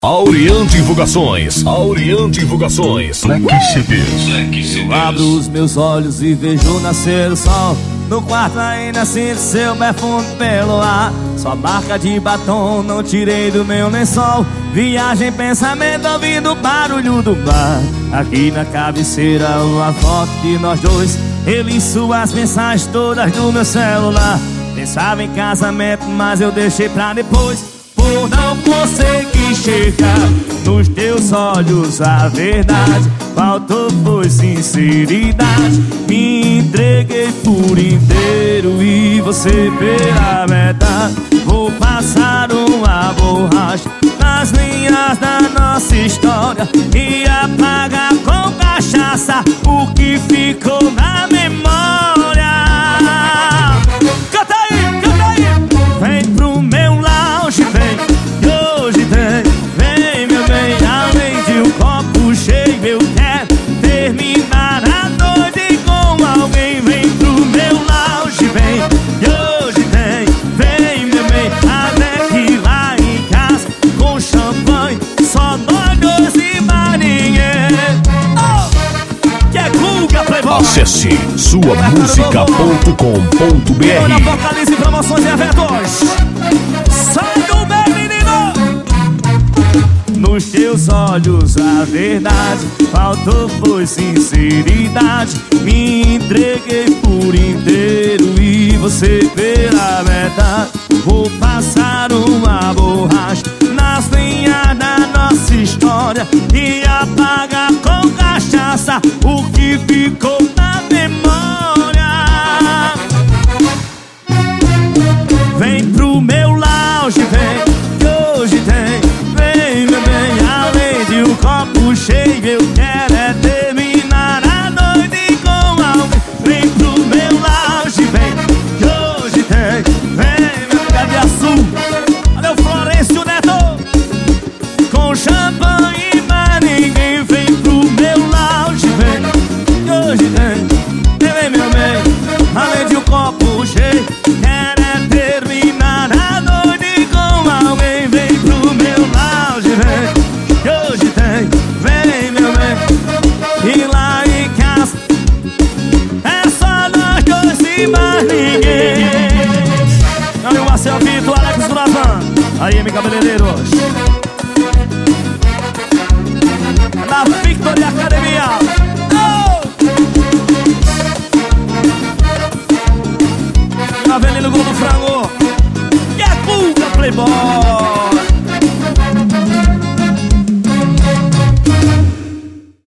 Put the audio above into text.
Aurian Divulgações. Black CDs. Eu abro os meus olhos e vejo nascer o sol. No quarto ainda sinto seu perfume pelo ar. Sua marca de batom não tirei do meu lençol. Viagem, pensamento, ouvindo o barulho do mar. Aqui na cabeceira uma foto de nós dois. Eu li suas mensagens todas do meu celular. Pensava em casamento, mas eu deixei pra depois. Por não conseguir chegar nos teus olhos a verdade. Faltou foi sinceridade. Me entreguei por inteiro e você pela metade. Vou passar uma borracha nas linhas da nossa história e apagar com cachaça o que ficou na memória. Canta aí, canta aí. Vem pro meu lounge, vem, que hoje tem. Vem, meu bem, além de um copo cheio, eu quero terminar a noite com alguém. Vem pro meu lounge, vem, que hoje tem. Vem, meu bem, até que lá em casa, com champanhe, só nós dois e mais ninguém. Oh, que é Guga Playboy. Acesse suamusica.com.br. Olha, Apocalipse, promoções e eventos. Sai do bem, menino. Nos teus olhos a verdade. Faltou foi sinceridade. Me entreguei por inteiro e você pela metade. Vou passar uma borracha nas linhas da nossa história e apagar com cachaça